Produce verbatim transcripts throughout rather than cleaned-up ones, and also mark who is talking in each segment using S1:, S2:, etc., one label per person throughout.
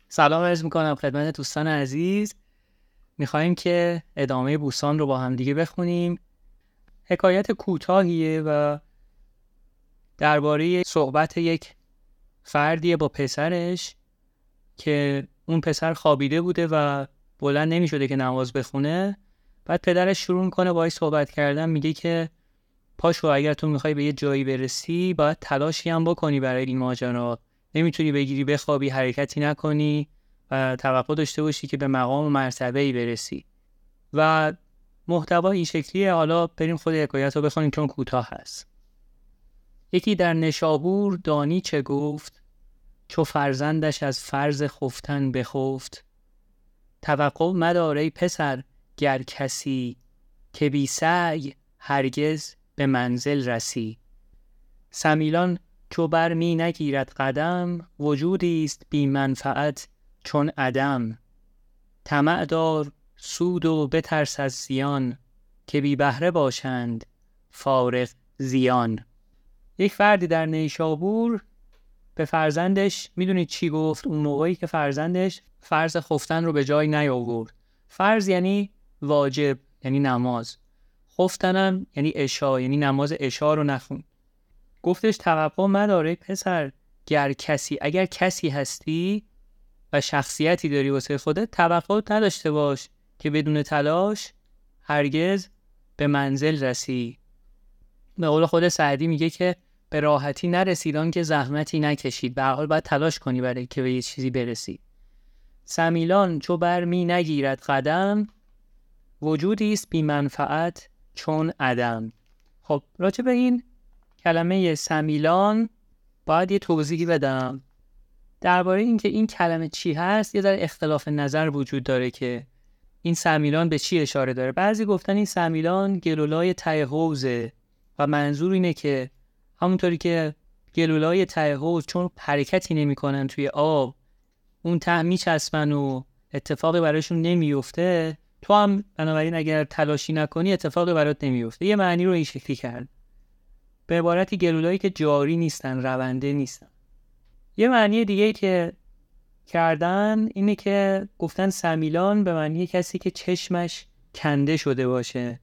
S1: سلام عرض میکنم خدمت دوستان عزیز. میخوایم که ادامه بوستان رو با هم دیگه بخونیم. حکایت کوتاهیه و درباره صحبت یک فردیه با پسرش که اون پسر خوابیده بوده و بلند نمیشده که نماز بخونه. بعد پدرش شروع میکنه باهاش صحبت کردن، میگه که پاشو، اگر تو میخوای به یه جایی برسی باید تلاشی هم بکنی برای این ماجرا. نمیتونی بگیری بخوابی، حرکتی نکنی و توقع داشته باشی که به مقام و مرتبه‌ای برسی. و محتوا این شکلیه. حالا بریم خود حکایت رو بخونیم چون کوتاه هست. یکی در نشابور دانی چه گفت، چو فرزندش از فرض خفتن بخفت. توقع مدار ای پسر گر کسی، که بی سعی هرگز به منزل رسی. سمیلان چو بر می نگیرد قدم، وجودی است بی منفعت چون عدم. طمع دار سود و بترس از زیان، که بی بهره باشند فارغ زیان. یک فردی در نیشابور به فرزندش، میدونید چی گفت اون موقعی که فرزندش فرض خفتن رو به جای نیاورد؟ فرض یعنی واجب، یعنی نماز. خفتنم یعنی عشا، یعنی نماز عشا رو نخون. گفتش توقع مداره پسر گر کسی، اگر کسی هستی و شخصیتی داری واسه خودت، توقع نداشته باش که بدون تلاش هرگز به منزل رسی. به قول خود سعدی میگه که به راحتی نرسیدان که زحمتی نکشید. به هر حال باید تلاش کنی برای که به یه چیزی برسی. سمیلان چو بر می نگیرد قدم، وجودی است بی منفعت چون عدم. خب راجع به این کلمه سمیلان باید یه توضیحی بدم. درباره این که این کلمه چی هست یه ذره اختلاف نظر وجود داره که این سمیلان به چی اشاره داره. بعضی گفتن این سمیلان گلولای ته حوضه و منظور اینه که همونطوری که گلولای ته حوض چون حرکتی نمی کنن توی آب اون ته میچسبن و اتفاقی براشون نمیفته، تو هم بنابراین اگر تلاشی نکنی اتفاقی برات نمیفته. یه معنی رو این شکلی کرد. به عبارتی گلولایی که جاری نیستن، رونده نیستن. یه معنی دیگه که کردن اینه که گفتن سمیلان به معنی کسی که چشمش کنده شده باشه.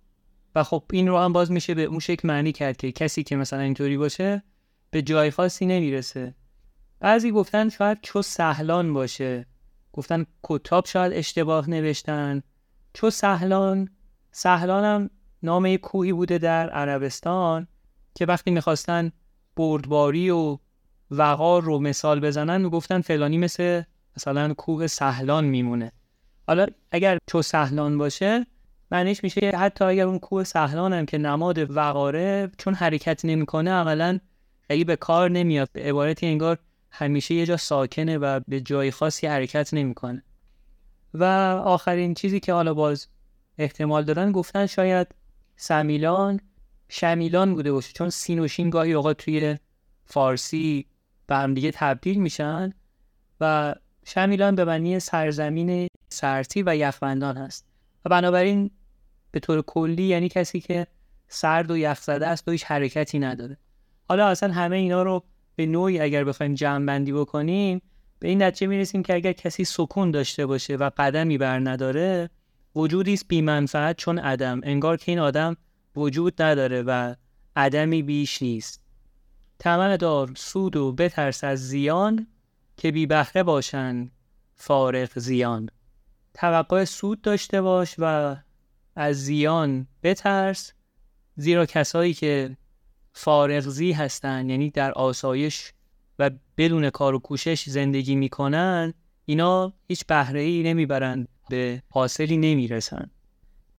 S1: و خب این رو هم باز میشه به اون شکل معنی کرد که کسی که مثلا اینطوری باشه به جای خاصی نمیرسه. بعضی گفتن شاید چو سهلان باشه. گفتن کتاب شاید اشتباه نوشتن. چو سهلان، سهلان هم نام یک کوهی بوده در عربستان که وقتی میخواستن بردباری و وقار رو مثال بزنن میگفتن فلانی مثل مثلا کوه سهلان میمونه. حالا اگر چو سهلان باشه معنیش میشه که حتی اگر اون کوه سهلان هم که نماد وقاره چون حرکت نمیکنه عملاً خیلی به کار نمیاد. به عبارتی انگار همیشه یه جا ساکنه و به جای خاصی حرکت نمیکنه. و آخرین چیزی که حالا باز احتمال دادن گفتن شاید سمیلان شمیلان بوده باشه، چون سین و شین گاهی اوقات توی فارسی به هم دیگه تبدیل میشن و شمیلان به معنی سرزمین سرتی و یخبندان هست و بنابراین به طور کلی یعنی کسی که سرد و یخ زده است و هیچ حرکتی نداره. حالا اصلا همه اینا رو به نوعی اگر بخوایم جمع بندی بکنیم به این نتیجه میرسیم که اگر کسی سکون داشته باشه و قدمی بر نداره، وجودی است بی منفعت چون عدم. انگار که این آدم وجود نداره و عدمی بیش نیست. طمع دار سود و بترس از زیان، که بی بهره باشند فارغ زیان. توقع سود داشته باش و از زیان بترس، زیرا کسایی که فارغزی هستن یعنی در آسایش و بدون کار و کوشش زندگی میکنن اینا هیچ بهره‌ای نمیبرن، به حاصلی نمیرسن.